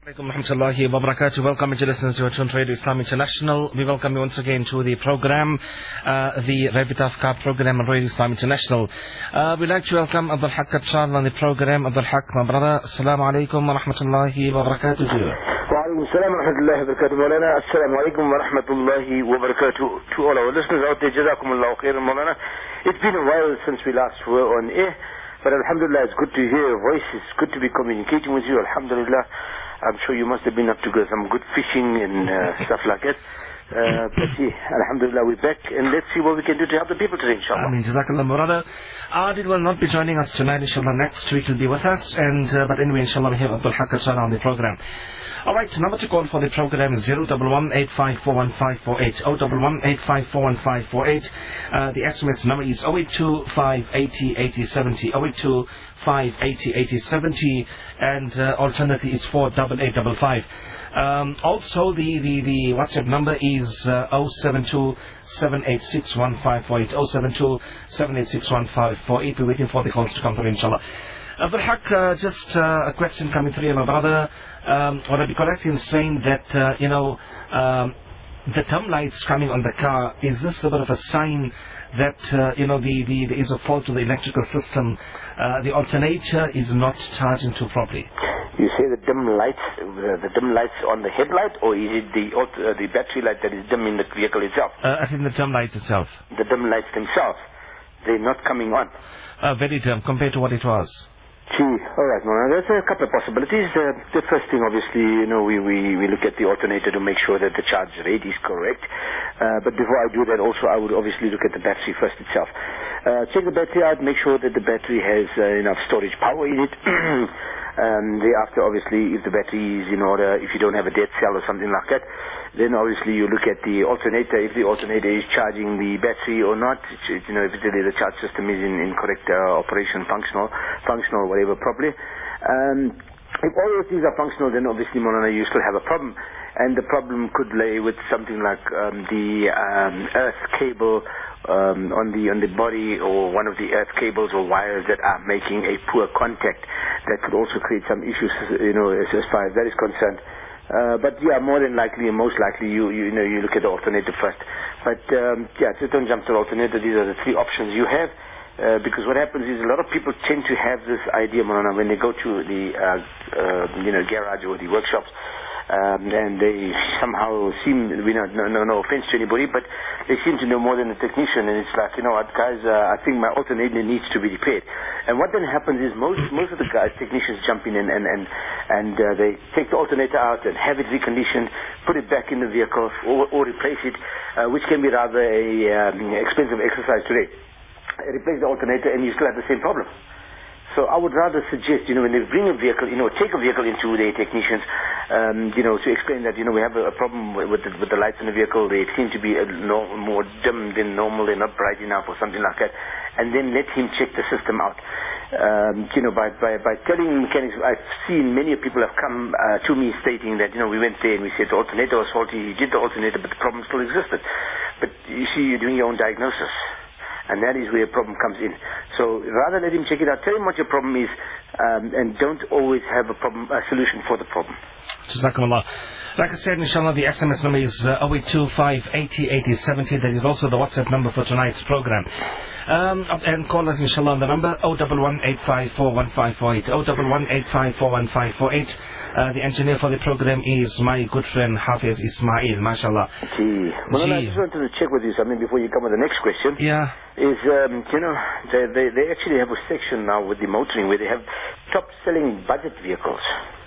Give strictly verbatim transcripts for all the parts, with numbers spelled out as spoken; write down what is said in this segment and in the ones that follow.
Alaikum warahmatullahi wabarakatuh. Welcome to listeners to Tune Radio Islam International. We welcome you once again to the program, uh, the Rabbit Afkar program on Radio Islam International. Uh, we'd like to welcome Abdul Haq Katran on the program. Abdul Haq, my brother, Assalamu alaikum wa rahmatullahi wa barakatuh. Wa alaikum assalam wa rahmatullahi wa barakatuh. Maulana, assalamu alaikum wa rahmatullahi wa barakatuh. To all our listeners out there, jazakumullahu khairan, Maulana. It's been a while since we last were on air, but alhamdulillah, it's good to hear your voice. It's good to be communicating with you, alhamdulillah. I'm sure you must have been up to go some good fishing and uh, stuff like that. Uh, but see, alhamdulillah, we're back, and let's see what we can do to help the people today, inshallah. I mean, Jazakallah Murada. Adil will not be joining us tonight, inshallah. Next week he'll be with us. And uh, But anyway, inshallah, we have Abdul Haq Katran on the program. Alright, number to call for the program is zero one one eight five four one five four eight. zero one one eight five four one five four eight. Uh, the S M S number is zero eight two five eight zero eight zero seven zero. zero eight two five eight zero eight zero seven zero. And uh, alternatively, it's four eight eight five five. Um, also, the, the, the WhatsApp number is uh, zero seven two seven eight six one five four eight. zero seven two seven eight six one five four eight. We're waiting for the calls to come through, inshallah. Abdul Haq, uh, just uh, a question coming through, my brother. Um, would I be correct in saying that, uh, you know, um, the dim lights coming on the car, is this a bit of a sign that, uh, you know, the, the, there is a fault to the electrical system? Uh, the alternator is not charging too properly. You say the dim lights, uh, the dim lights on the headlight, or is it the uh, the battery light that is dim in the vehicle itself? Uh, I think the dim lights itself. The dim lights themselves, they're not coming on. Uh, very dim compared to what it was. Gee, all right, Mona. There's a couple of possibilities. Uh, the first thing, obviously, you know, we, we, we look at the alternator to make sure that the charge rate is correct. Uh, but before I do that, also, I would obviously look at the battery first itself. Uh, check the battery out, make sure that the battery has uh, enough storage power in it. Um, thereafter, obviously, if the battery is in order, if you don't have a dead cell or something like that, then obviously you look at the alternator, if the alternator is charging the battery or not, you know, if the, the charge system is in, in correct uh, operation, functional, functional, whatever, properly. Um, if all those things are functional, then obviously, Molana, you still have a problem. And the problem could lay with something like um, the um, earth cable um, on the on the body, or one of the earth cables or wires that are making a poor contact. That could also create some issues, you know, as, as far as that is concerned. Uh, but yeah, more than likely and most likely, you, you you know you look at the alternator first. But um, yeah, just don't jump to the alternator. These are the three options you have. Uh, because what happens is a lot of people tend to have this idea, Manana, when they go to the uh, uh, you know garage or the workshops. Um, and they somehow seem, we know, no, no, no offense to anybody, but they seem to know more than a technician. And it's like, you know what, guys, uh, I think my alternator needs to be repaired. And what then happens is most most of the guys, technicians, jump in and and and, and uh, they take the alternator out and have it reconditioned, put it back in the vehicle, or, or replace it, uh, which can be rather a um, expensive exercise today. Replace the alternator, and you still have the same problem. So I would rather suggest, you know, when they bring a vehicle, you know, take a vehicle into the technicians, um, you know, to explain that, you know, we have a, a problem with the, with the lights in the vehicle. They seem to be a no, more dim than normal. They're not bright enough or something like that. And then let him check the system out. Um, you know, by, by, by telling mechanics, I've seen many people have come uh, to me stating that, you know, we went there and we said the alternator was faulty. He did the alternator, but the problem still existed. But you see, you're doing your own diagnosis. And that is where a problem comes in. So rather let him check it out. Tell him what your problem is, um, and don't always have a problem, a solution for the problem. Jazakumullah. Like I said, inshallah, the S M S number is uh, zero eight two five eight zero eight zero seven zero. That is also the WhatsApp number for tonight's program. Um, and call us, inshallah, on the number zero one one eight five four one five four eight. zero one one eight five four one five four eight. Uh, the engineer for the program is my good friend Hafiz Ismail, mashallah. Gee. Well, Gee. I just wanted to check with you something before you come with the next question. Yeah. Is, um, you know, they, they, they actually have a section now with the motoring where they have top-selling budget vehicles,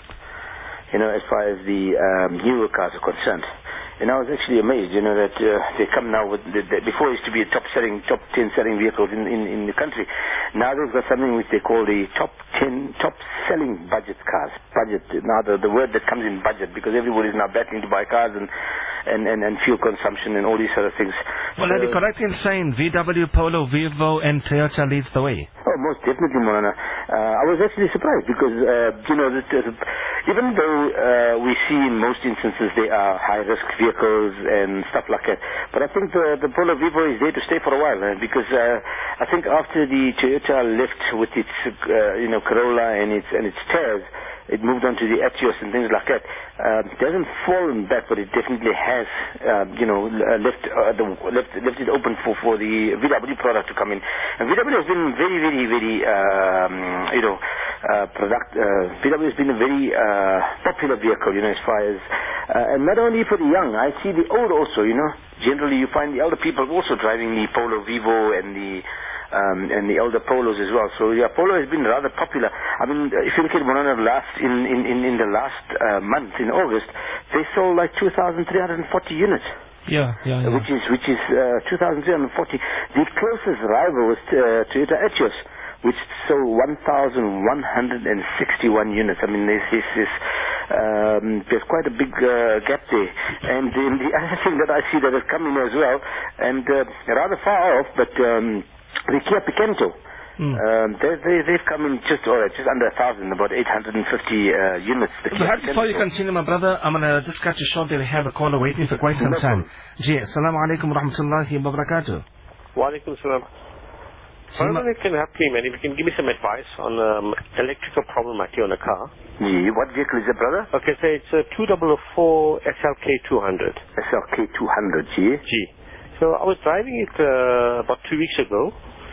you know, as far as the um, newer cars are concerned. And I was actually amazed, you know, that uh, they come now with, the, the, before it used to be a top-selling, top ten selling vehicles in, in, in the country. Now they've got something which they call the top ten, top-selling budget cars. Budget, now the, the word that comes in budget, because everybody's now battling to buy cars and, and, and, and fuel consumption and all these sort of things. Well, so, are you correct in saying V W, Polo, Vivo and Toyota leads the way? Oh, most definitely, Molana. Uh, I was actually surprised because, uh, you know, that, uh, even though uh, we see in most instances they are high-risk vehicles and stuff like that, but I think the, the Polo Vivo is there to stay for a while, uh, because uh, I think after the Toyota left with its, uh, you know, Corolla and its and its Taz, it moved on to the Etios and things like that. Uh, it hasn't fallen back, but it definitely has, uh, you know, uh, left, uh, the, left left it open for, for the V W product to come in. And V W has been very, very, very, um, you know, uh, product. Uh, V W has been a very uh, popular vehicle, you know, as far as, uh, and not only for the young. I see the old also, you know. Generally, you find the elder people also driving the Polo Vivo and the Um, and the elder Polos as well. So yeah, Polo has been rather popular. I mean, if you look at Monana last in in in, in the last uh, month in August, they sold like two thousand three hundred forty units. Yeah, yeah, yeah. Which is which is uh, two thousand three hundred forty. The closest rival was uh, Toyota Etios, which sold one thousand one hundred sixty-one units. I mean, this is this. Um, there's quite a big uh, gap there. And um, the other thing that I see that has come in as well, and uh, rather far off, but um, the Kia Picanto, mm. um, they, they, they've come in just all right, just under a thousand, about eight hundred fifty uh, units. Perhaps before you continue, my brother, I'm going to just cut you short. We have a caller waiting for quite some time. Ji, assalamu alaikum wa rahmatullahi wa barakatuh. Wa alaikum salam. Whatever you can help me, man, if you can give me some advice on um, electrical problem I see on a car. Yeah, what vehicle is it, brother? Okay, so it's a two thousand four S L K two hundred. S L K two hundred, G. G. So I was driving it uh, about two weeks ago,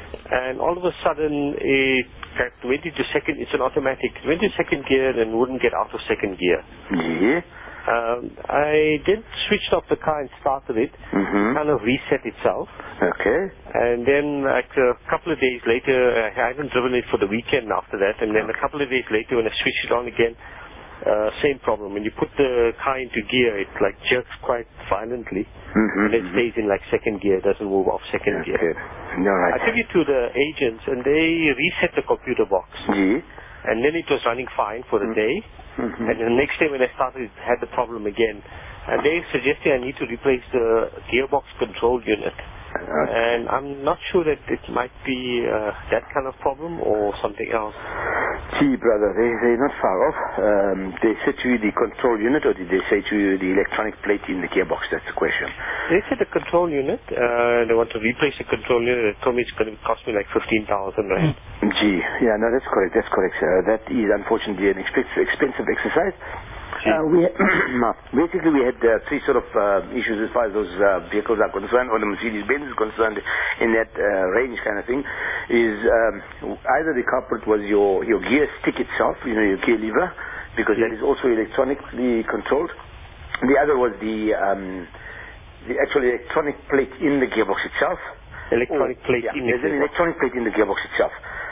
and all of a sudden it went into second, it's an automatic, it went into second gear and wouldn't get out of second gear. Yeah. Um, I did switch off the car and started it, mm-hmm. kind of reset itself. Okay. And then like a couple of days later, uh, I haven't driven it for the weekend after that, and then a couple of days later when I switched it on again, uh, same problem. When you put the car into gear, it like jerks quite violently, mm-hmm, and it mm-hmm. stays in like second gear, doesn't move off second okay. gear. No, right. I took it to the agents, and they reset the computer box. Yeah. And then it was running fine for the day. Mm-hmm. And the next day when I started, it had the problem again. And they suggested I need to replace the gearbox control unit. Okay. And I'm not sure that it might be uh, that kind of problem or something else. Gee, brother, they, they're not far off. Um, they said to you the control unit, or did they say to you the electronic plate in the gearbox? That's the question. They said the control unit. Uh, they want to replace the control unit. They told me it's going to cost me like fifteen thousand rand. Gee, yeah, no, that's correct. That's correct, sir. That is unfortunately an expensive, expensive exercise. Uh, we basically we had uh, three sort of uh, issues as far as those uh, vehicles are concerned, or the Mercedes-Benz is concerned in that uh, range kind of thing. Is um, either the culprit was your your gear stick itself, you know, your gear lever, because that is also electronically controlled. The other was the um, the actual electronic plate in the gearbox itself. Electronic plate yeah, in the there's gearbox. an electronic plate in the gearbox itself.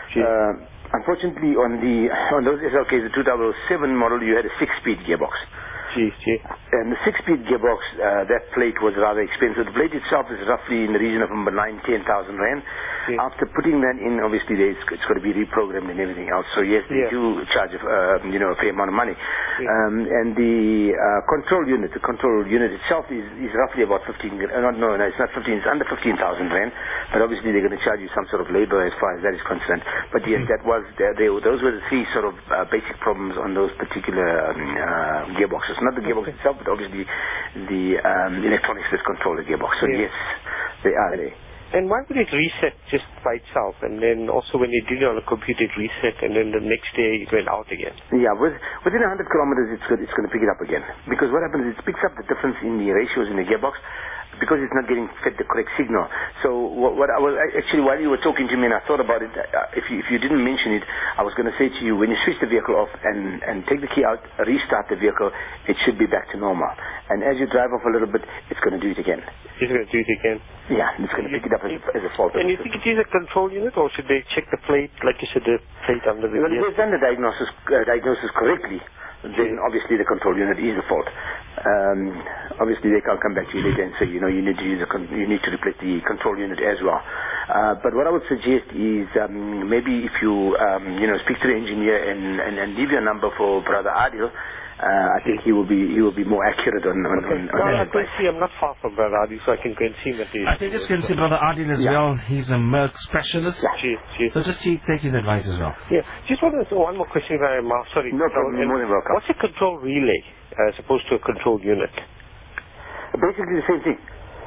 Uh, Unfortunately, on the on those S L Ks, the two thousand seven model, you had a six-speed gearbox. Gee, gee. And the six-speed gearbox, uh, that plate was rather expensive. The plate itself is roughly in the region of about nine, ten thousand rand. Yeah. After putting that in, obviously it's, it's got to be reprogrammed and everything else. So yes, they yeah. do charge uh, you know a fair amount of money. Yeah. Um, and the uh, control unit, the control unit itself is, is roughly about fifteen. Uh, no, no, no, it's not fifteen. It's under fifteen thousand rand. But obviously they're going to charge you some sort of labor as far as that is concerned. But yes, mm-hmm. that was they, they, those were the three sort of uh, basic problems on those particular um, uh, gearboxes. Not the gearbox okay. itself, but obviously the um, electronics that control the gearbox. So yeah. yes, they are there. And why would it reset just by itself? And then also when you did it on a computer, it reset, and then the next day it went out again? Yeah, with, within one hundred kilometers, it's, it's going to pick it up again. Because what happens is it picks up the difference in the ratios in the gearbox, because it's not getting fed the correct signal. So what, what I was actually, while you were talking to me and I thought about it, uh, if you if you didn't mention it, I was going to say to you, when you switch the vehicle off and, and take the key out, restart the vehicle, it should be back to normal. And as you drive off a little bit, it's going to do it again. It's going to do it again? Yeah, it's going to pick it up as, as a fault. And you think it is a control unit, or should they check the plate, like you said, the plate under the Well, if they've done the diagnosis, uh, diagnosis correctly, then obviously the control unit is the fault. Um, obviously they can't come back to you later and say, you know, you need to use a con- you need to replace the control unit as well. Uh, but what I would suggest is um, maybe if you um, you know speak to the engineer and, and, and leave your number for Brother Adil. Uh, I think he will be he will be more accurate on on, okay. on, on well, that. I can see I'm not far from Brother Adil, so I can go and see him at the. I think just can see Brother Adil as yeah. well. He's a Merck specialist. Yeah. Gee, gee. So just see, take his advice as well. Yeah. Just one, one more question, if I am sorry. No problem. You're more than welcome. What's a control relay as opposed to a control unit? Basically the same thing.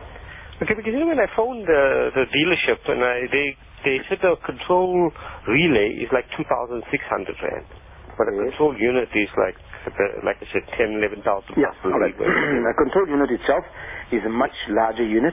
Okay, because you know when I phoned the the dealership and I they they said the control relay is like two thousand six hundred rand. But a Yes. control unit is like, uh, like I said, ten, eleven thousand. Yeah, all right. A control unit itself is a much larger unit.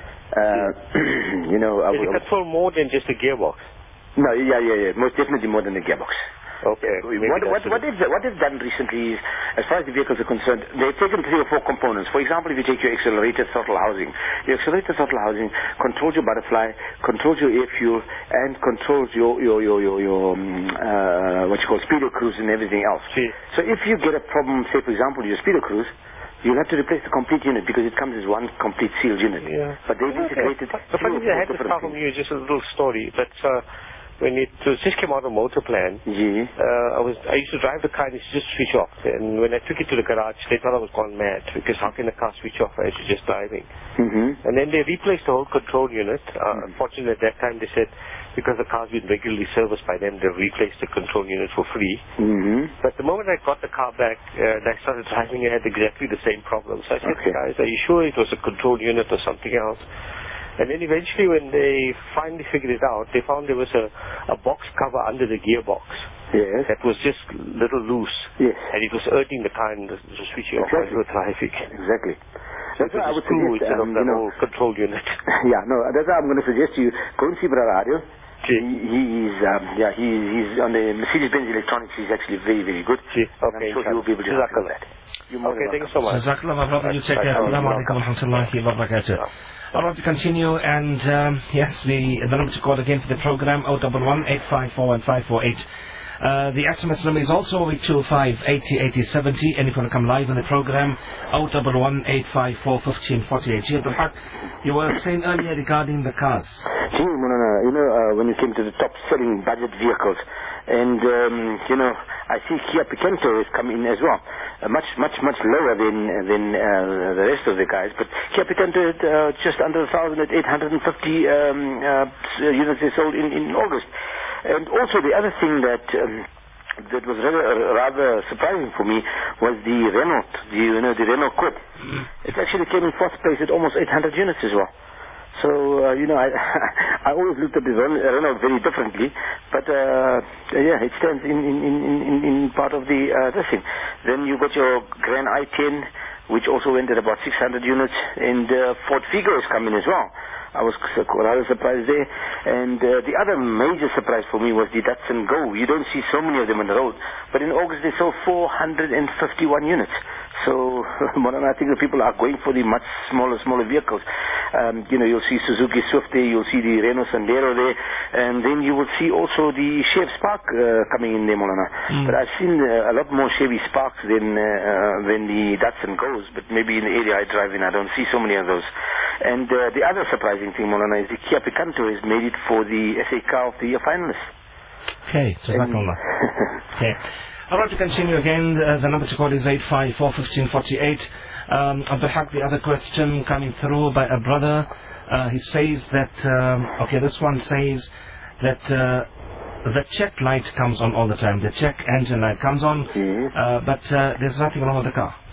Uh, you know, I Can you will- control more than just a gearbox? no, yeah, yeah, yeah, most definitely more than the gearbox. Okay. maybe What, that's what, it. what, they've, what they've done recently is, as far as the vehicles are concerned, they've taken three or four components. For example, if you take your accelerated throttle housing, your accelerated throttle housing controls your butterfly, controls your air fuel, and controls your, your, your, your, your um, uh, what you call speedo cruise and everything else. See. So if you get a problem, say for example, your speedo cruise, you'll have to replace the complete unit because it comes as one complete sealed unit. Yeah. But they've Okay. integrated The funny three thing or I had four to different start from things. you is just a little story. But uh, when it was just came out of motor plan, Yeah. uh, I was I used to drive the car and it used to just switch off. And when I took it to the garage, they thought I was gone mad because how can the car switch off as you're just driving? Mm-hmm. And then they replaced the whole control unit. Uh, Unfortunately, at that time they said because the car's been regularly serviced by them, they replaced the control unit for free. Mm-hmm. But the moment I got the car back uh, and I started driving, I had exactly the same problem. So I said, Okay. guys, are you sure it was a control unit or something else? And then eventually when they finally figured it out, they found there was a, a box cover under the gearbox Yes. that was just a little loose. Yes. And it was hurting the car and the, the switching off while Exactly. you were driving. Exactly. So That's it why I was a would screw suggest, instead um, of the you know, whole control unit. yeah, no, that's why I'm going to suggest you go and see Brother Adil. He, Gee. he is, um, yeah, he, he's on the Mercedes-Benz Electronics. He's actually very, very good. Gee, And okay, I'm sure he will be able to help you with that. You're more Okay, than thank you welcome. so much. Jazakallah, my brother. You take care. Right. Assalamu alaikum wa rahmatullahi wa barakatuh. All right, to continue, and um, yes, we, the number to call again for the program, oh one one, eight five four one five four eight. Uh, the S M S number is also eight two five, eight zero eight zero seven zero, and if you want to come live on the program, oh one one, eight five four, one five four eight. Here, Abdul Haq, you were saying earlier regarding the cars. Gee, Mulana, you know, uh, when you came to the top-selling budget vehicles, and, um, you know, I see Kia Picanto has come in as well. Uh, much, much, much lower than than uh, the rest of the guys. But Kia Picanto had uh, just under a thousand at eight hundred fifty um, uh, units they sold in, in August. And also the other thing that... Um, that was rather, rather surprising for me was the Renault, the, you know, the Renault Coupe. It actually came in fourth place at almost eight hundred units as well. So, uh, you know, I I always looked at the Renault very differently, but, uh, yeah, it stands in, in, in, in, in part of the, uh, this thing. Then you got your Grand i ten, which also went at about six hundred units, and uh, Ford Figo is coming as well. I was rather surprised there. And uh, the other major surprise for me was the Datsun Go. You don't see so many of them on the road. But in August they sold four hundred fifty-one units. So, I think the people are going for the much smaller, smaller vehicles. Um, you know, you'll see Suzuki Swift there, you'll see the Renault Sandero there, and then you will see also the Chevy Spark uh, coming in there, Molana. Mm. But I've seen uh, a lot more Chevy Sparks than, uh, uh, than the Datsun Goes, but maybe in the area I drive in, I don't see so many of those. And uh, the other surprising thing, Molana, is the Kia Picanto has made it for the S A Car of the Year finalists. Okay, Jazakallah. Okay. All right, to continue again, uh, the number to call is eight five four, one five four eight. Um, Abdul Haq, the other question coming through by a brother, uh, he says that, um, okay, this one says that uh, the check light comes on all the time, the check engine light comes on, Mm-hmm. uh, but uh, there's nothing wrong with the car.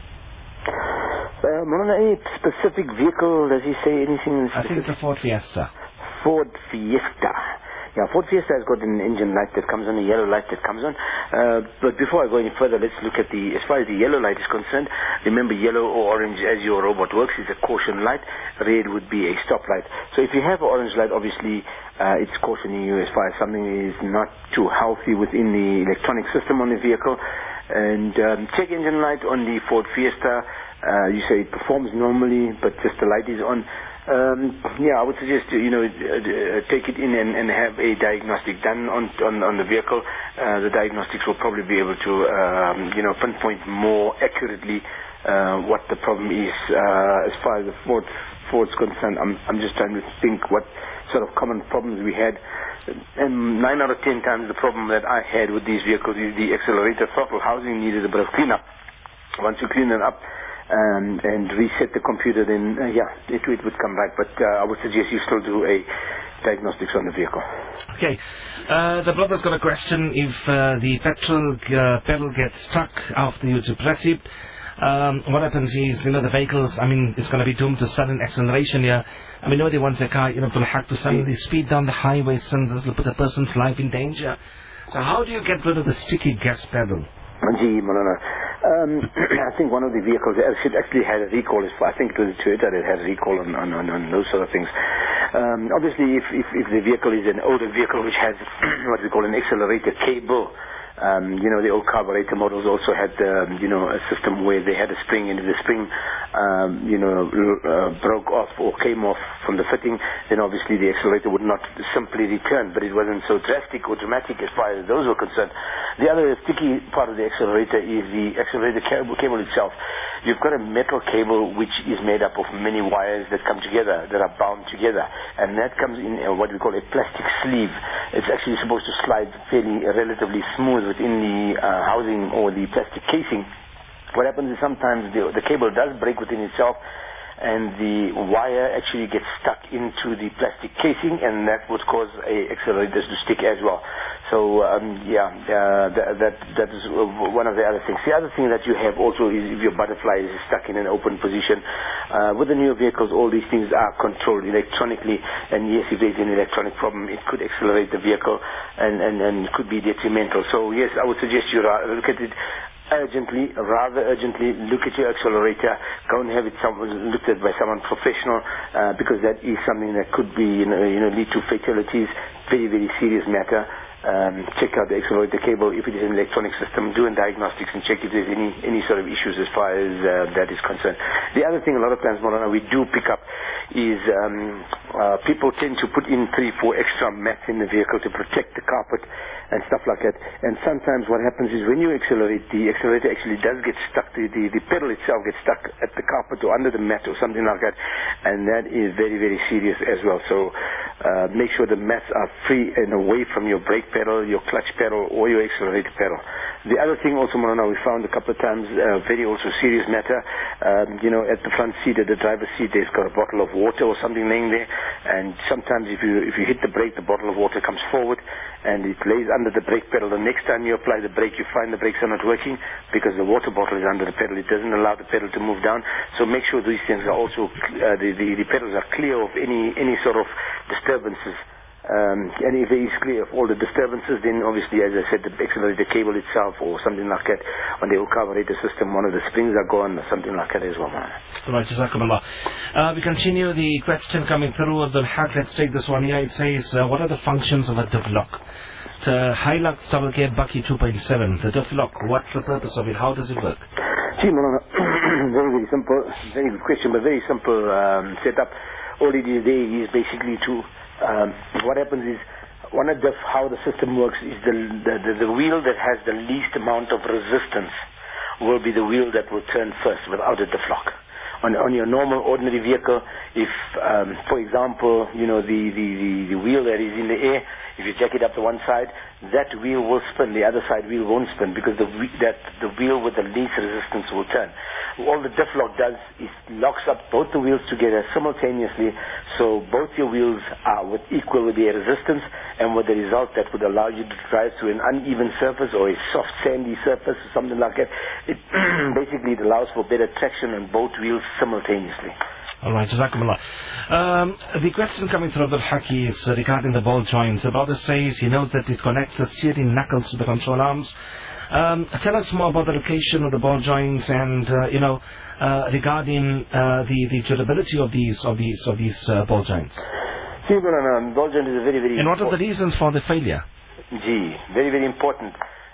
Uh, Molana, any specific vehicle, does he say anything specific? I think it's a Ford Fiesta. Ford Fiesta. Yeah, Ford Fiesta has got an engine light that comes on, a yellow light that comes on. Uh, but before I go any further, let's look at the, as far as the yellow light is concerned, remember yellow or orange as your robot works is a caution light. Red would be a stop light. So if you have an orange light, obviously uh, it's cautioning you as far as something is not too healthy within the electronic system on the vehicle. And um, check engine light on the Ford Fiesta. Uh, you say it performs normally, but just the light is on. Um, yeah, I would suggest, you know, uh, uh, take it in and, and have a diagnostic done on on, on the vehicle. Uh, the diagnostics will probably be able to, um, you know, pinpoint more accurately uh, what the problem is. Uh, as far as the Ford Ford's concerned, I'm I'm just trying to think what sort of common problems we had. And nine out of ten times the problem that I had with these vehicles is the accelerator throttle housing needed a bit of cleanup. Once you clean it up, Um, and reset the computer, then uh, yeah, it, it would come back. But uh, I would suggest you still do a diagnostics on the vehicle. Okay, uh, the brother's got a question. If uh, the petrol uh, pedal gets stuck after you depress it, um, what happens is, you know, the vehicles, I mean, it's going to be doomed to sudden acceleration here. I mean, nobody wants a car, you know, to have to suddenly speed down the highway, since this will put a person's life in danger. So how do you get rid of the sticky gas pedal? Gee, Malana. Um, I think one of the vehicles should actually had a recall. I think it was a Toyota that had a recall on, on, on, on those sort of things. Um, obviously, if, if, if the vehicle is an older vehicle which has what we call an accelerator cable, Um, you know, the old carburetor models also had, um, you know, a system where they had a spring, and if the spring, um, you know, uh, broke off or came off from the fitting, then obviously the accelerator would not simply return, but it wasn't so drastic or dramatic as far as those were concerned. The other sticky part of the accelerator is the accelerator cable, cable itself. You've got a metal cable which is made up of many wires that come together, that are bound together, and that comes in uh, what we call a plastic sleeve. It's actually supposed to slide fairly, uh, relatively smooth within the uh, housing or the plastic casing. What happens is sometimes the, the cable does break within itself, and the wire actually gets stuck into the plastic casing, and that would cause a accelerators to stick as well. So um, yeah, uh, that, that that is one of the other things. The other thing that you have also is if your butterfly is stuck in an open position. Uh, with the newer vehicles, all these things are controlled electronically, and yes, if there's an electronic problem, it could accelerate the vehicle and, and, and could be detrimental. So yes, I would suggest you look at it urgently, rather urgently. Look at your accelerator, go and have it someone, looked at by someone professional, uh, because that is something that could be, you know, you know, lead to fatalities. Very, very serious matter. Um, check out the accelerator cable. If it is an electronic system, do in diagnostics and check if there's any, any sort of issues as far as uh, that is concerned. The other thing a lot of times, Molana, we do pick up is um, uh, people tend to put in three, four extra mats in the vehicle to protect the carpet and stuff like that. And sometimes what happens is when you accelerate, the accelerator actually does get stuck, the, the, the pedal itself gets stuck at the carpet or under the mat or something like that, and that is very, very serious as well. So uh, make sure the mats are free and away from your brake pedal, your clutch pedal, or your accelerator pedal. The other thing also, Marana, we found a couple of times, uh, very also serious matter, um, you know, at the front seat, at the driver's seat, there's got a bottle of water or something laying there, and sometimes if you if you hit the brake, the bottle of water comes forward, and it lays under the brake pedal. The next time you apply the brake, you find the brakes are not working because the water bottle is under the pedal. It doesn't allow the pedal to move down. So make sure these things are also, uh, the, the, the pedals are clear of any, any sort of disturbances. Um, and if it is clear of all the disturbances, then obviously, as I said, the accelerator cable itself or something like that on the old carburetor system, one of the springs are gone or something like that as well, man. Right, Jazakumullah. Uh, we continue the question coming through of the Haq. Let's take this one here. It says, uh, what are the functions of a diff lock? It's a Hilux double gear Bucky two point seven. The diff lock, what's the purpose of it? How does it work? Gee, Malana, very, very simple. Very good question, but very simple um, setup. All it is there is basically to Um, what happens is, one of the, how the system works is the, the, the, the wheel that has the least amount of resistance will be the wheel that will turn first without a diff lock. On, on your normal, ordinary vehicle, if, um, for example, you know, the, the, the, the wheel that is in the air, if you jack it up to one side, that wheel will spin, the other side wheel won't spin because the, that, the wheel with the least resistance will turn. All the diff lock does is locks up both the wheels together simultaneously, so both your wheels are with equal with their resistance, and with the result that would allow you to drive through an uneven surface or a soft sandy surface or something like that. It basically it allows for better traction on both wheels simultaneously. All right, Jazakumullah. Um, the question coming through Abdul Haki is uh, regarding the ball joints. The brother says he knows that it connects the steering knuckles to the control arms. Um, tell us more about the location of the ball joints and, uh, you know, uh, regarding uh, the, the durability of these of these of these uh, ball joints. See, um, ball joint is a very, very And what are the reasons for the failure? Gee, very, very important.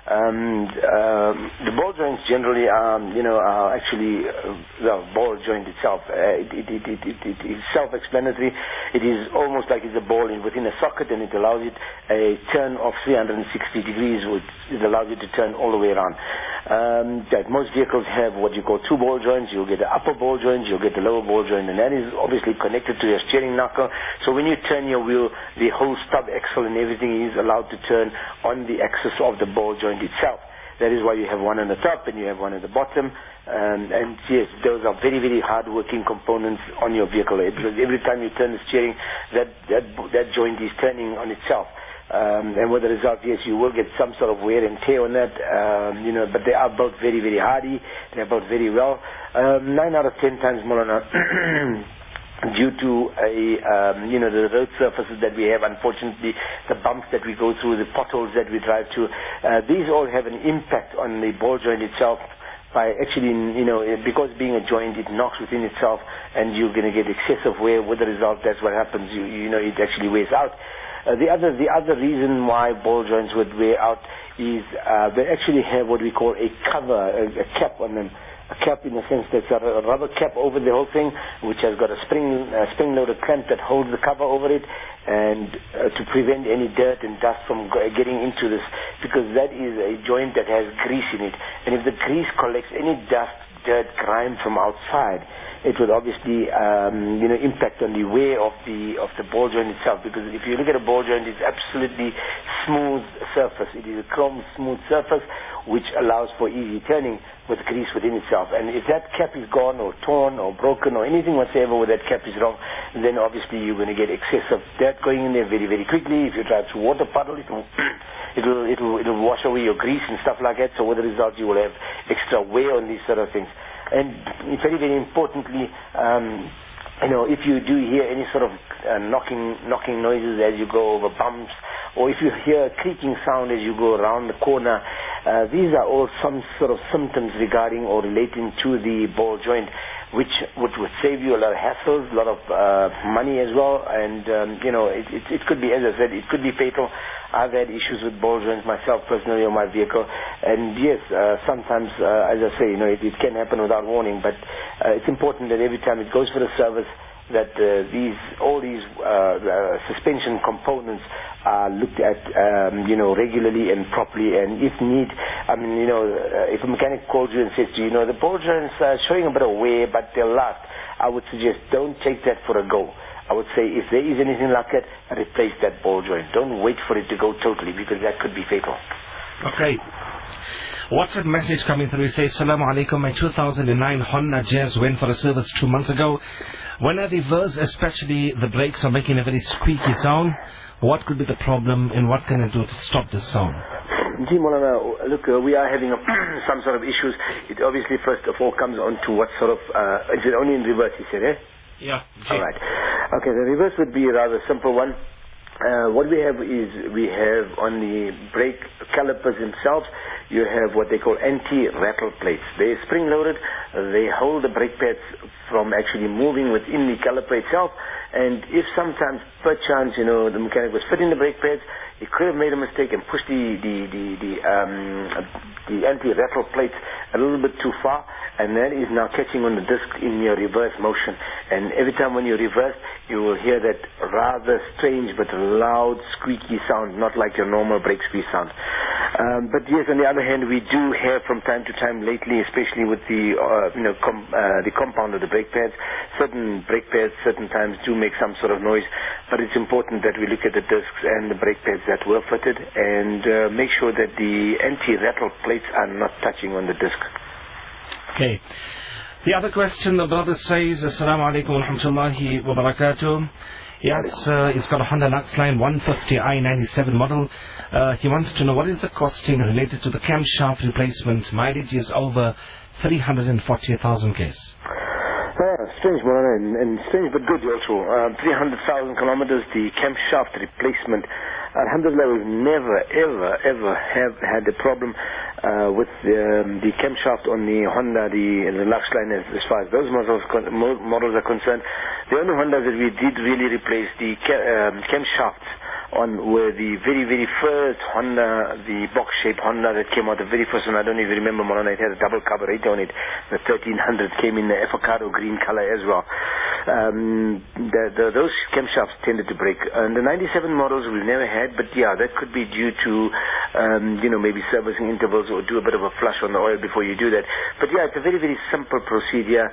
Um, uh, the ball joints generally, um, you know, are actually, uh, well, ball joint itself, uh, it, it, it, it, it, it is self-explanatory. It is almost like it's a ball in, within a socket, and it allows it a turn of three hundred sixty degrees, which it allows you to turn all the way around. Um, that most vehicles have what you call two ball joints. You'll get the upper ball joint, you'll get the lower ball joint, and that is obviously connected to your steering knuckle. So when you turn your wheel, the whole stub axle and everything is allowed to turn on the axis of the ball joint itself. That is why you have one on the top and you have one at the bottom. Um, and yes, those are very, very hard-working components on your vehicle. Because every time you turn the steering, that that that joint is turning on itself. Um, and with the result, yes, you will get some sort of wear and tear on that. Um, you know, but they are both very, very hardy. They're both very well. Um, nine out of ten times, Molana. due to a, um, you know, the road surfaces that we have, unfortunately, the bumps that we go through, the potholes that we drive to, uh, these all have an impact on the ball joint itself by actually, you know, because being a joint, it knocks within itself and you're going to get excessive wear. With the result, that's what happens. You, you know, it actually wears out. Uh, the other the other reason why ball joints would wear out is uh, they actually have what we call a cover, a, a cap on them. A cap in the sense that it's a rubber cap over the whole thing, which has got a spring uh, spring-loaded clamp that holds the cover over it, and uh, to prevent any dirt and dust from go- getting into this, because that is a joint that has grease in it, and if the grease collects any dust, dirt, grime from outside, it would obviously um, you know, impact on the wear of the of the ball joint itself. Because if you look at a ball joint, it's absolutely smooth surface. It is a chrome smooth surface which allows for easy turning with grease within itself. And if that cap is gone or torn or broken or anything whatsoever where that cap is wrong, then obviously you're going to get excessive dirt going in there very, very quickly. If you drive through water puddle, it will, it will, it will, it will wash away your grease and stuff like that. So with the result, you will have extra wear on these sort of things. And very, very importantly, um, you know, if you do hear any sort of uh, knocking, knocking noises as you go over bumps, or if you hear a creaking sound as you go around the corner, uh, these are all some sort of symptoms regarding or relating to the ball joint, which would, would save you a lot of hassles, a lot of uh, money as well. And, um, you know, it, it, it could be, as I said, it could be fatal. I've had issues with ball joints myself personally on my vehicle. And yes, uh, sometimes, uh, as I say, you know, it, it can happen without warning. But uh, it's important that every time it goes for a service, that uh, these all these uh, uh, suspension components are looked at, um, you know, regularly and properly. And if need, I mean, you know, uh, if a mechanic calls you and says to you, you know, the ball joints are showing a bit of wear, but they'll last, I would suggest don't take that for a go. I would say if there is anything like that, replace that ball joint. Don't wait for it to go totally, because that could be fatal. Okay. WhatsApp message coming through. It says, Assalamu alaikum. My two thousand nine Honda Jazz went for a service two months ago. When I reverse, especially, the brakes are making a very squeaky sound. What could be the problem, and what can I do to stop this sound? Gee, Maulana, look, uh, we are having a, some sort of issues. It obviously first of all comes on to what sort of, uh, is it only in reverse, you said, eh? Yeah. All right. Okay, the reverse would be a rather simple one. Uh, what we have is we have on the brake calipers themselves, you have what they call anti-rattle plates. They're spring-loaded. They hold the brake pads from actually moving within the caliper itself. And if sometimes, perchance, you know, the mechanic was fitting the brake pads, he could have made a mistake and pushed the the the the, um, the anti-rattle plates a little bit too far, and that is now catching on the disc in your reverse motion. And every time when you reverse, you will hear that rather strange but loud, squeaky sound, not like your normal brake squeeze sound. Um, but yes, on the other hand, we do have from time to time lately, especially with the uh, you know com- uh, the compound of the brake pads, certain brake pads certain times do make some sort of noise. But it's important that we look at the discs and the brake pads that were fitted and uh, make sure that the anti-rattle plates are not touching on the disc. Okay. The other question, the brother says, Assalamu alaikum wa rahmatullahi wa barakatuh. Yes, uh, he's got a Honda Nutsline one fifty i ninety-seven model. Uh, he wants to know what is the costing related to the camshaft replacement. Mileage is over three hundred forty thousand k's. Ah, strange, man, and, and strange but good also. Uh, three hundred thousand kilometers, the camshaft replacement. Alhamdulillah, we've never, ever, ever have had a problem uh, with um, the camshaft on the Honda, the, the Luxline as, as far as those models, models are concerned. The only Hondas that we did really replace the um, camshafts on were the very, very first Honda, the box-shaped Honda that came out, the very first one. I don't even remember, Molana, it had a double carburetor on it. The thirteen hundred came in the avocado green color as well. Um, the, the, those camshafts tended to break. And the ninety-seven models we've never had, but yeah, that could be due to, um, you know, maybe servicing intervals or do a bit of a flush on the oil before you do that. But yeah, it's a very, very simple procedure.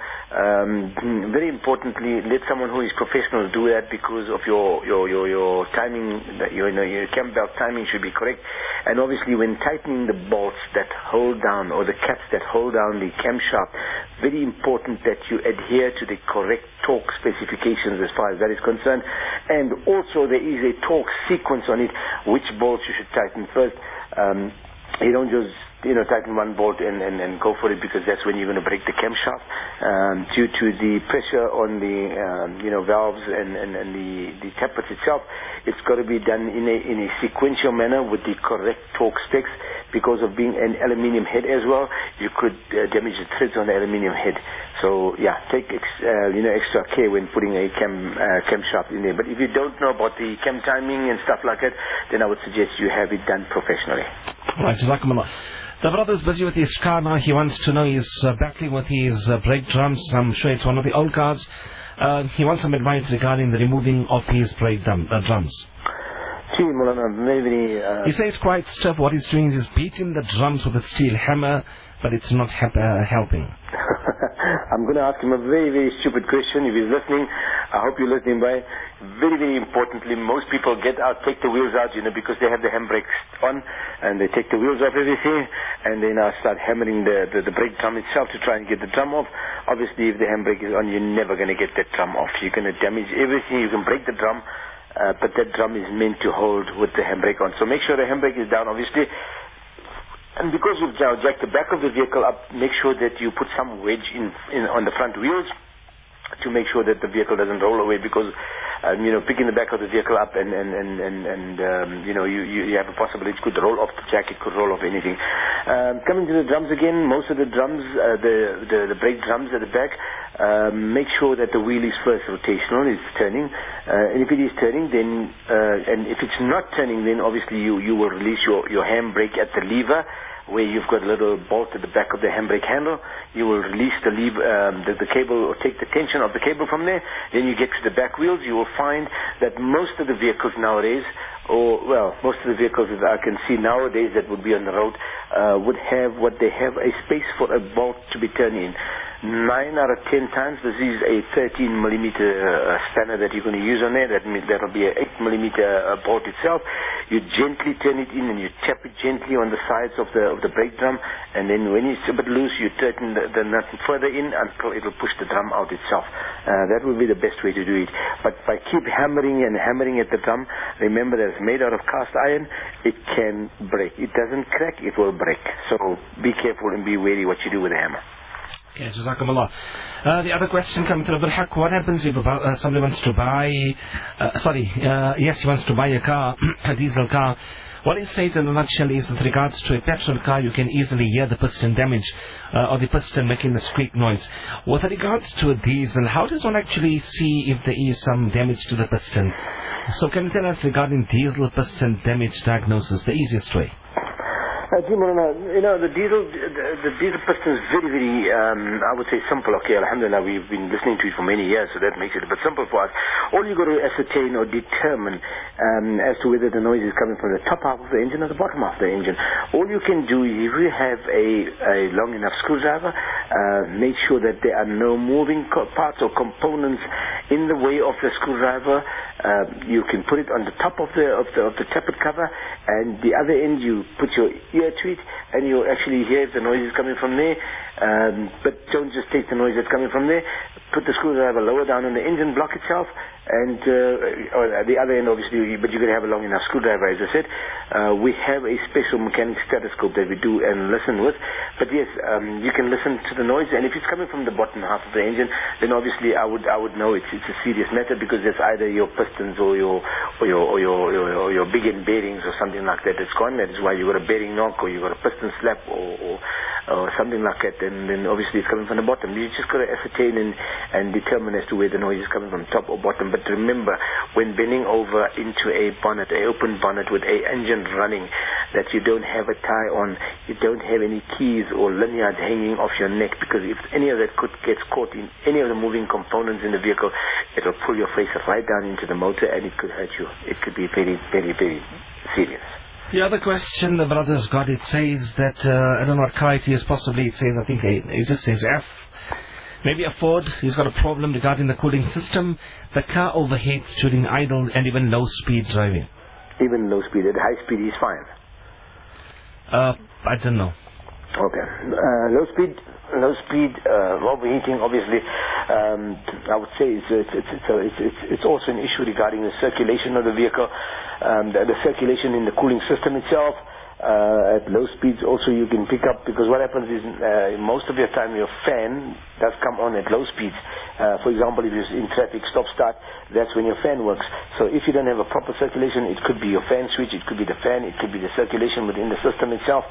Um, very importantly, let someone who is professional do that because of your, your, your, your timing. That you know, your cam belt timing should be correct. And obviously when tightening the bolts that hold down or the caps that hold down the camshaft, very important that you adhere to the correct torque specifications as far as that is concerned. And also there is a torque sequence on it, which bolts you should tighten first. Um, you don't just you know, tighten one bolt and, and, and go for it because that's when you're going to break the camshaft. um, due to the pressure on the um, you know valves and, and, and the, the tappets itself. It's got to be done in a in a sequential manner with the correct torque specs. Because of being an aluminium head as well, you could uh, damage the threads on the aluminium head. So yeah, take ex, uh, you know extra care when putting a cam uh, camshaft in there. But if you don't know about the cam timing and stuff like that, then I would suggest you have it done professionally. Right, Jazakumullah. The brother's busy with his car now. He wants to know, he's uh, battling with his uh, brake drums. I'm sure it's one of the old cars. Uh, he wants some advice regarding the removing of his brake drum, uh, drums. Gee, Mulana, maybe, uh, he says it's quite tough. What he's doing is beating the drums with a steel hammer, but it's not ha- uh, helping. I'm going to ask him a very, very stupid question. If he's listening, I hope you're listening by. Very, very importantly, most people get out, take the wheels out, you know, because they have the handbrakes on, and they take the wheels off everything, and they now start hammering the, the, the brake drum itself to try and get the drum off. Obviously, if the handbrake is on, you're never going to get that drum off. You're going to damage everything. You can break the drum. Uh, but that drum is meant to hold with the handbrake on. So make sure the handbrake is down, obviously. And because you've jacked the back of the vehicle up, make sure that you put some wedge in, in on the front wheels to make sure that the vehicle doesn't roll away, because um, you know, picking the back of the vehicle up and and and and, and um, you know, you, you you have a possibility it could roll off the jack, it could roll off anything. Um, coming to the drums again, most of the drums, uh, the, the the brake drums at the back, um, make sure that the wheel is first rotational, it's turning, uh, and if it is turning, then uh, and if it's not turning, then obviously you you will release your your handbrake at the lever, where you've got a little bolt at the back of the handbrake handle. You will release the lever, um, the, the cable, or take the tension of the cable from there. Then you get to the back wheels. You will find that most of the vehicles nowadays, or well, most of the vehicles that I can see nowadays that would be on the road, uh, would have what they have a space for a bolt to be turned in. Nine out of ten times, this is a thirteen millimeter uh, spanner that you're going to use on there. That means that'll be an eight millimeter uh, bolt itself. You gently turn it in and you tap it gently on the sides of the of the brake drum, and then when it's a bit loose, you tighten the, the nut further in until it'll push the drum out itself. Uh, that will be the best way to do it. But by keep hammering and hammering at the drum, remember that it's made out of cast iron. It can break. It doesn't crack. It will break. So be careful and be wary what you do with the hammer. Okay, Jazakumullah. Uh, the other question coming to Abdul Haq, what happens if uh, somebody wants to buy, uh, sorry, uh, yes, he wants to buy a car, a diesel car. What he says in a nutshell is, with regards to a petrol car, you can easily hear the piston damage, uh, or the piston making the squeak noise. With regards to a diesel, how does one actually see if there is some damage to the piston? So can you tell us regarding diesel piston damage diagnosis, the easiest way? Uh, you know, the diesel, the, the diesel piston is very, very, um, I would say simple. Okay, alhamdulillah, we've been listening to it for many years, so that makes it a bit simple for us. All you've got to ascertain or determine um, as to whether the noise is coming from the top half of the engine or the bottom half of the engine. All you can do is, if you have a, a long enough screwdriver, uh, make sure that there are no moving co- parts or components in the way of the screwdriver. Uh, you can put it on the top of the of the of the tappet cover, and the other end you put your ear to it, and you'll actually hear if the noise is coming from there. Um, but don't just take the noise that's coming from there. Put the screwdriver lower down on the engine block itself, and uh, or at the other end, obviously, but you're going to have a long enough screwdriver, as I said. Uh, we have a special mechanic stethoscope that we do and listen with. But yes, um, you can listen to the noise, and if it's coming from the bottom half of the engine, then obviously I would I would know it's it's a serious matter, because it's either your pistons or your or your or your or your, or your big end bearings or something like that that's gone. That is why you got a bearing knock, or you got a piston slap, or, or or something like that. And then obviously it's coming from the bottom. You just got to ascertain and and determine as to where the noise is coming from, top or bottom. But remember, when bending over into a bonnet, a open bonnet with a engine running, that you don't have a tie on, you don't have any keys or lanyard hanging off your neck, because if any of that could gets caught in any of the moving components in the vehicle, it will pull your face right down into the motor, and it could hurt you. It could be very, very, very serious. The other question the brother's got, it says that, uh, I don't know what car it is, possibly it says, I think it, it just says F. Maybe a Ford. He's got a problem regarding the cooling system. The car overheats during idle and even low speed driving. Even low speed, at high speed is fine. Uh, I don't know. Okay. Uh, low speed, low speed uh, overheating, obviously, um, I would say it's it's it's it's, a, it's it's it's also an issue regarding the circulation of the vehicle, um, the, the circulation in the cooling system itself. Uh, at low speeds also you can pick up, because what happens is uh, most of your time your fan does come on at low speeds. Uh, for example, if you're in traffic stop start, that's when your fan works. So if you don't have a proper circulation, it could be your fan switch, it could be the fan, it could be the circulation within the system itself.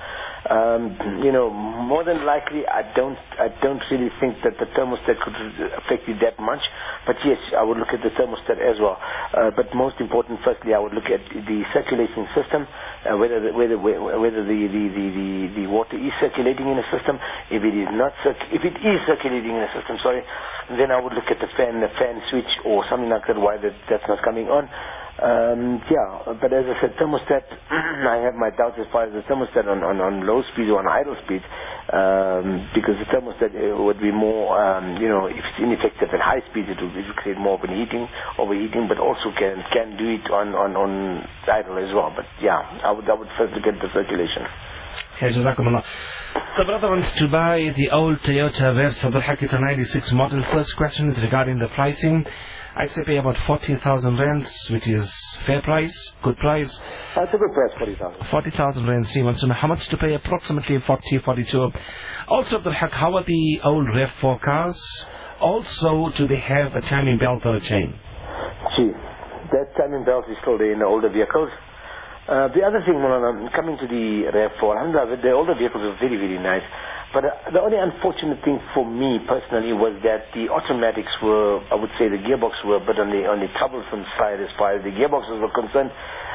Um, you know, more than likely I don't I don't really think that the thermostat could affect you that much, but yes, I would look at the thermostat as well. Uh, but most important, firstly, I would look at the circulating system, uh, whether the, whether whether the, the, the, the, the water is circulating in the system. If it is not circ- if it is circulating in the system, sorry, then I would look at the fan, the fan switch or something like that, why that, that's not coming on. Um, yeah, but as I said, thermostat, I have my doubts as far as the thermostat on, on, on low speed or on idle speed, um, because the thermostat uh, would be more, um, you know, if it's ineffective at high speed, it will, it will create more overheating, overheating, but also can can do it on, on, on idle as well. But yeah, I would I would first look at the circulation. Okay, Jazakumullah. The brother wants to buy the old Toyota Versa Al-Hakita ninety-six model. First question is regarding the pricing. I'd say pay about forty thousand rands, which is fair price, good price. That's a good price, forty thousand. forty thousand rands. He wants to know how much to pay, approximately forty, forty-two. Also, Abdul Haq, how are the old RAV four cars? Also, do they have a timing belt or a chain? Gee, that timing belt is still there in the older vehicles. Uh, the other thing, Mulana, coming to the RAV four, alhamdulillah, the older vehicles are very, very nice. But uh, the only unfortunate thing for me personally was that the automatics were, I would say the gearbox were a bit on the, on the troublesome side as far as the gearboxes were concerned.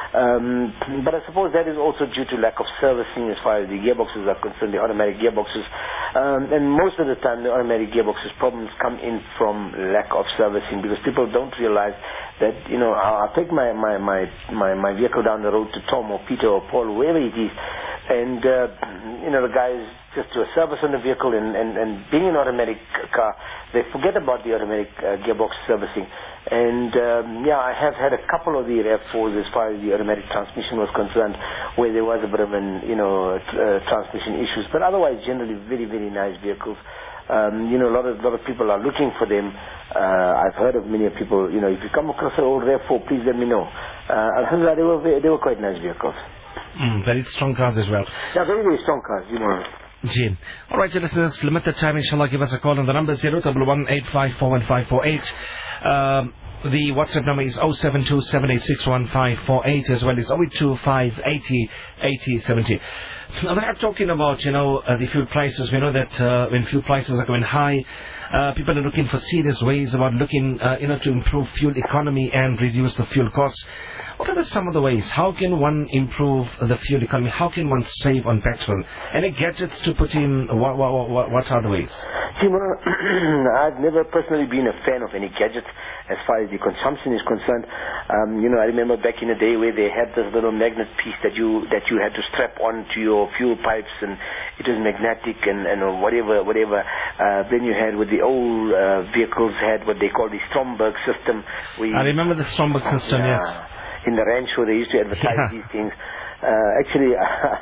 Um, but I suppose that is also due to lack of servicing as far as the gearboxes are concerned, the automatic gearboxes. Um, and most of the time the automatic gearboxes problems come in from lack of servicing, because people don't realize that, you know, I'll, I'll take my, my, my, my, my vehicle down the road to Tom or Peter or Paul, whoever it is, and, uh, you know, the guys just do a service on the vehicle, and, and, and being an automatic car, they forget about the automatic uh, gearbox servicing. And, um, yeah, I have had a couple of the RAV fours as far as the automatic transmission was concerned, where there was a bit of an, you know, t- uh, transmission issues. But otherwise, generally very, very nice vehicles. Um, you know, a lot of, lot of people are looking for them. Uh, I've heard of many people, you know, if you come across an old RAV four, please let me know. Uh, alhamdulillah, they were, very, they were quite nice vehicles. Mm, very strong cars as well. Yeah, very, very strong cars, you know. Gee. All right, listeners, limited time, inshallah, give us a call on the number zero one one eight five four one five four eight. Um, the WhatsApp number is zero seven two seven eight six one five four eight, as well as zero eight two five eight zero eight zero seven zero. Now, we're talking about, you know, uh, the fuel prices. We know that uh, when fuel prices are going high, uh, people are looking for serious ways about looking, uh, you know, to improve fuel economy and reduce the fuel costs. What are the, some of the ways? How can one improve the fuel economy? How can one save on petrol? Any gadgets to put in? What, what, what, what are the ways? See, well, I've never personally been a fan of any gadgets as far as the consumption is concerned. Um, you know, I remember back in the day where they had this little magnet piece that you that you had to strap on to your fuel pipes, and it was magnetic and, and whatever, whatever. Uh, then you had with the old uh, vehicles had what they call the Stromberg system. We, I remember the Stromberg system, uh, yes. In the ranch show, they used to advertise yeah. these things. Uh, actually,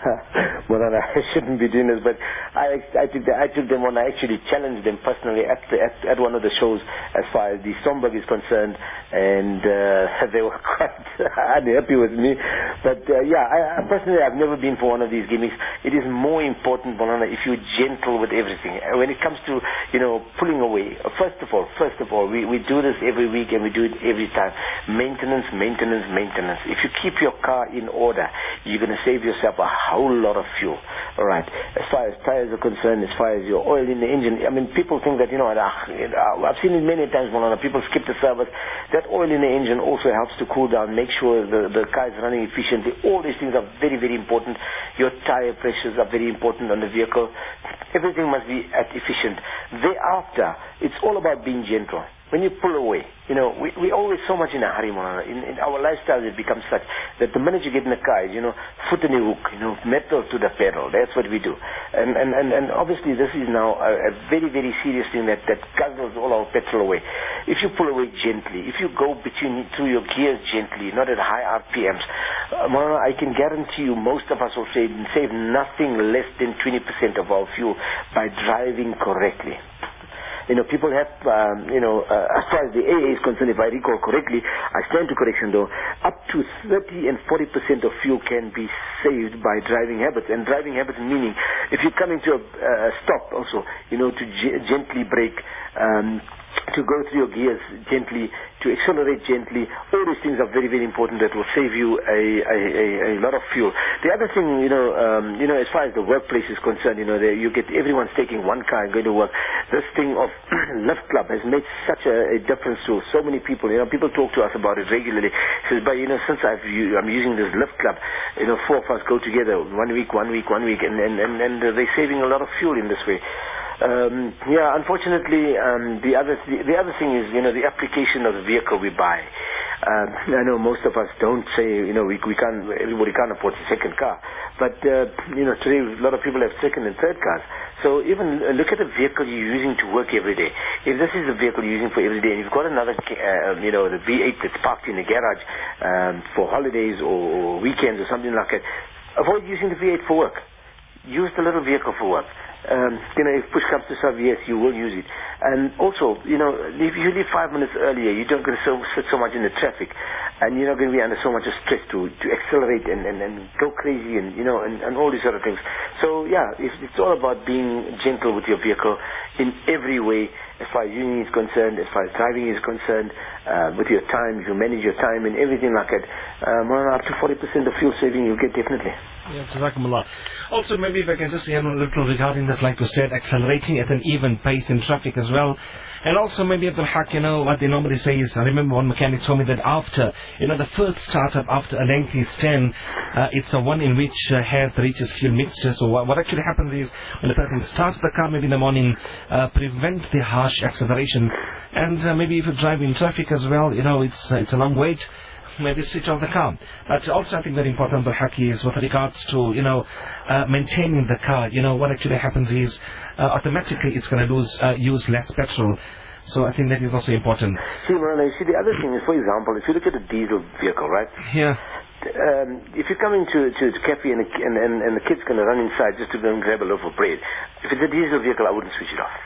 well, I shouldn't be doing this, but I, I, took the, I took them on. I actually challenged them personally at, the, at at one of the shows as far as the Stromberg is concerned, and uh, they were quite unhappy with me. But uh, yeah, I, I personally, I've never been for one of these gimmicks. It is more important, Bolana, if you're gentle with everything. When it comes to, you know, pulling away, first of all, first of all, we, we do this every week and we do it every time. Maintenance, maintenance, maintenance. If you keep your car in order, you're going to save yourself a whole lot of fuel. All right. As far as tires are concerned, as far as your oil in the engine, I mean, people think that, you know, I've seen it many times, Molana, people skip the service. That oil in the engine also helps to cool down, make sure the, the car is running efficiently. All these things are very, very important. Your tire pressures are very important on the vehicle. Everything must be at efficient. Thereafter, it's all about being gentle. When you pull away, you know, we, we're always so much in a hurry, Molana. In, in our lifestyle, it becomes such that the minute you get in the car, you know, foot in the hook, you know, metal to the pedal. That's what we do. And and, and, and obviously, this is now a, a very, very serious thing that, that guzzles all our petrol away. If you pull away gently, if you go between through your gears gently, not at high R P Ms, uh, Molana, I can guarantee you most of us will save, save nothing less than twenty percent of our fuel by driving correctly. You know, people have, um, you know, uh, as far as the A A is concerned, if I recall correctly, I stand to correction though, up to thirty and forty percent of fuel can be saved by driving habits. And driving habits meaning, if you come into a uh, stop also, you know, to g- gently brake, um, to go through your gears gently, to accelerate gently. All these things are very, very important that will save you a, a, a, a lot of fuel. The other thing, you know, um, you know, as far as the workplace is concerned, you know, they, you get everyone's taking one car and going to work. This thing of Lift Club has made such a, a difference to so many people. You know, people talk to us about it regularly. Says, but you know, since I've u- I'm using this Lift Club, you know, four of us go together one week, one week, one week, and and and, and they're saving a lot of fuel in this way. Um, yeah, unfortunately, um, the other the, the other thing is, you know, the application of the vehicle we buy. Um, I know most of us don't say, you know, we we can't, everybody can't afford a second car, but uh, you know, today a lot of people have second and third cars. So even uh, look at the vehicle you're using to work every day. If this is the vehicle you're using for every day, and you've got another, uh, you know, the V eight that's parked in the garage um, for holidays or, or weekends or something like that, avoid using the V eight for work. Use the little vehicle for work. Um, you know, if push comes to shove, yes, you will use it. And also, you know, if you leave five minutes earlier, you don't going to so, sit so much in the traffic, and you're not going to be under so much of stress to, to accelerate and, and, and go crazy and, you know, and, and all these other things. So, yeah, it's, it's all about being gentle with your vehicle in every way, as far as using is concerned, as far as driving is concerned, uh, with your time, if you manage your time and everything like that, um, well, up to forty percent of fuel saving you get definitely. Yeah, Jazakumullah. Also, maybe if I can just add a little regarding this, like you said, accelerating at an even pace in traffic as well. And also maybe Abdul Haq, you know, what they normally say is, I remember one mechanic told me that after, you know, the first startup after a lengthy stand, uh, it's the one in which uh, has the richest fuel mixture. So what, what actually happens is, when the person starts the car maybe in the morning, uh, prevent the harsh acceleration. And uh, maybe if you drive in traffic as well, you know, it's, uh, it's a long wait. Maybe switch off the car. But also I think very important, Abdul Haq, is with regards to, you know, uh, maintaining the car. You know, what actually happens is uh, automatically it's going to lose, uh, use less petrol. So I think that is also important. See, Marana, you see, the other thing is, for example, if you look at a diesel vehicle, right? Yeah. Um, if you come into to, to cafe and, and, and, and the kid's going to run inside just to go and grab a loaf of bread, if it's a diesel vehicle, I wouldn't switch it off.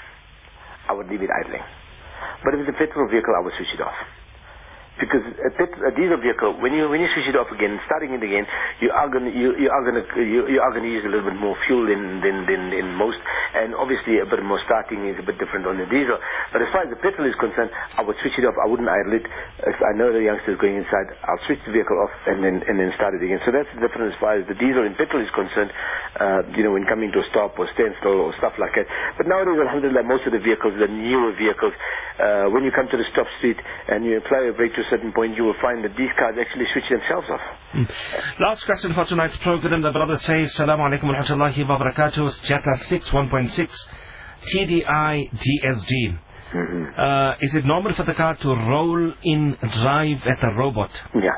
I would leave it idling. But if it's a petrol vehicle, I would switch it off. Because a, pet, a diesel vehicle, when you when you switch it off again, starting it again, you are going you, you are going to you, you are going to use a little bit more fuel than than than in most, and obviously a bit more starting is a bit different on the diesel. But as far as the petrol is concerned, I would switch it off. I wouldn't idle it. If I know the youngsters going inside, I'll switch the vehicle off and then and then start it again. So that's the difference as far as the diesel and petrol is concerned. Uh, you know, when coming to a stop or standstill or stuff like that. But nowadays, alhamdulillah, most of the vehicles, the newer vehicles, uh, when you come to the stop street and you apply a brake to certain point, you will find that these cars actually switch themselves off. Mm. Last question for tonight's program. The brother says, Assalamu alaikum wa rahmatullahi wa barakatuh. Jetta six one point six T D I D S G. Mm-hmm. Uh, is it normal for the car to roll in drive at a robot? Yeah.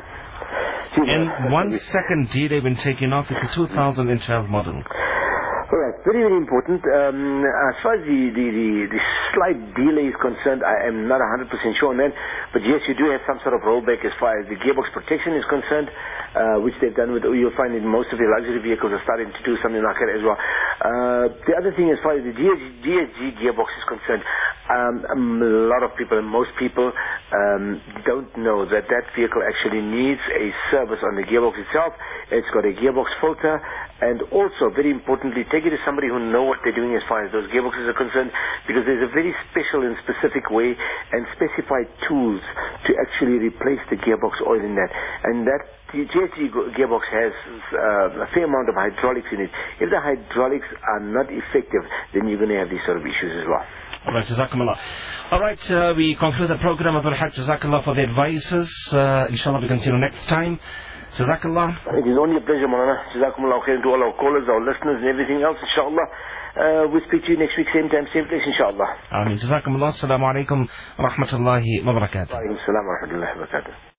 And one second delay when taking off. It's a two thousand twelve model. All right, very, very important. Um, as far as the, the, the, the slight delay is concerned, I am not one hundred percent sure on that. But yes, you do have some sort of rollback as far as the gearbox protection is concerned, uh, which they've done with, you'll find in most of the luxury vehicles are starting to do something like that as well. Uh, the other thing as far as the D S G gearbox is concerned, um, a lot of people, and most people, um, don't know that that vehicle actually needs a service on the gearbox itself. It's got a gearbox filter, and also, very importantly, take it to somebody who know what they're doing as far as those gearboxes are concerned, because there's a very special and specific way and specified tools to actually replace the gearbox oil in that. And that the G S G gearbox has uh, a fair amount of hydraulics in it. If the hydraulics are not effective, then you're going to have these sort of issues as well. All right, Jazakumullah. All right, uh, we conclude the program. Abdul Haq, Jazakallah for the advices. Uh, inshallah, we continue next time. Jazakallah. It is only a pleasure, Maulana. Jazakumullah khairan to all our callers, our listeners, and everything else, inshallah. Uh, we'll speak to you next week, same time, same place, inshallah. Ameen. Jazakumullah. Assalamu alaikum wa rahmatullahi wa barakatuh. Wa alaikum assalam wa rahmatullahi wa barakatuh.